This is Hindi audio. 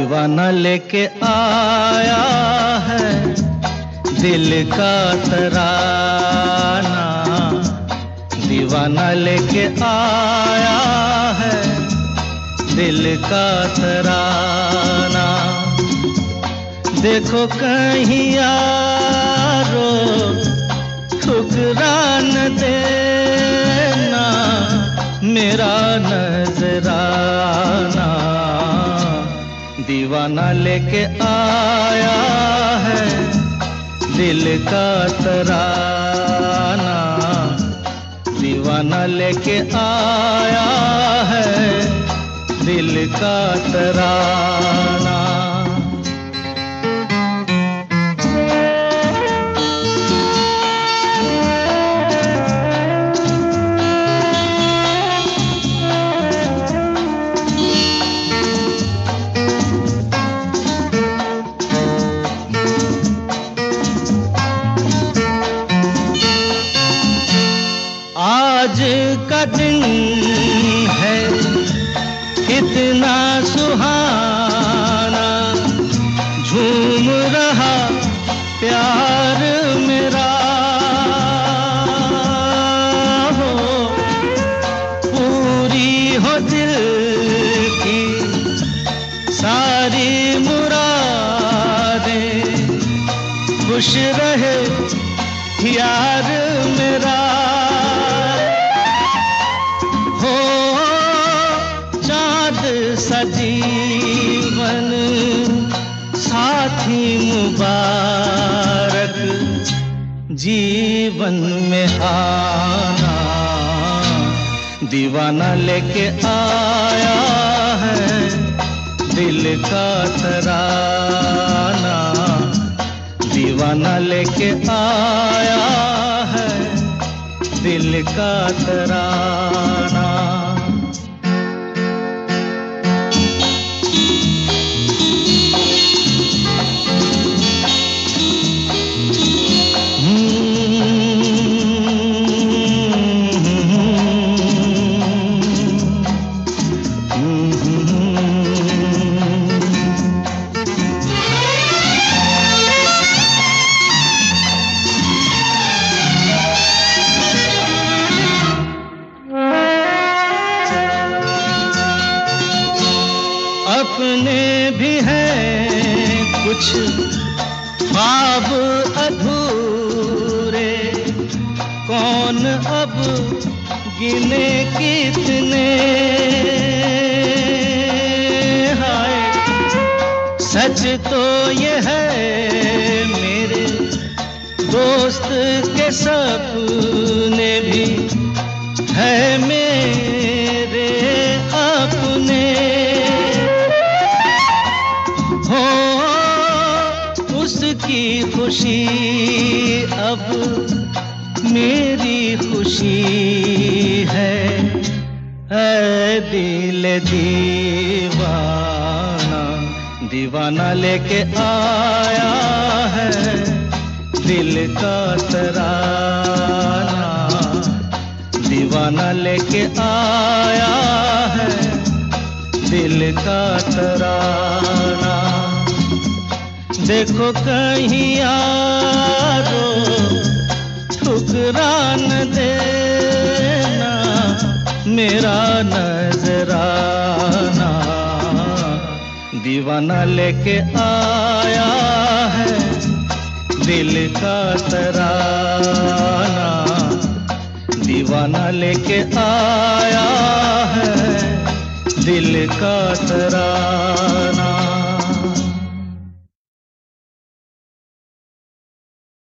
दीवाना लेके आया है दिल का तराना, दीवाना लेके आया है दिल का तराना। देखो कहीं यारो ठुकरा न देना मेरा नजराना, दीवाना लेके आया है दिल का तराना, दीवाना लेके आया है दिल का तराना। आज का दिन है कितना सुहाना, झूम रहा प्यार मेरा हो, पूरी हो दिल की सारी मुरादें, खुश रहे यार मेरा। सजीवन साथी मुबारक जीवन में आना, दीवाना लेके आया है दिल का तराना, दीवाना लेके आया है दिल का तराना। अपने भी हैं कुछ ख्वाब अधूरे, कौन अब गिने कितने, हाय सच तो ये है मेरे दोस्त के सपने भी है मेरे अपने, उसकी खुशी अब मेरी खुशी है, ऐ दिल दीवाना, दीवाना लेके आया है दिल का तराना, दीवाना लेके आया है दिल का तराना। देखो कहीं यारो ठुकरा न देना मेरा नजराना, दीवाना लेके आया है दिल का तराना, दीवाना लेके आया है दिल का तराना।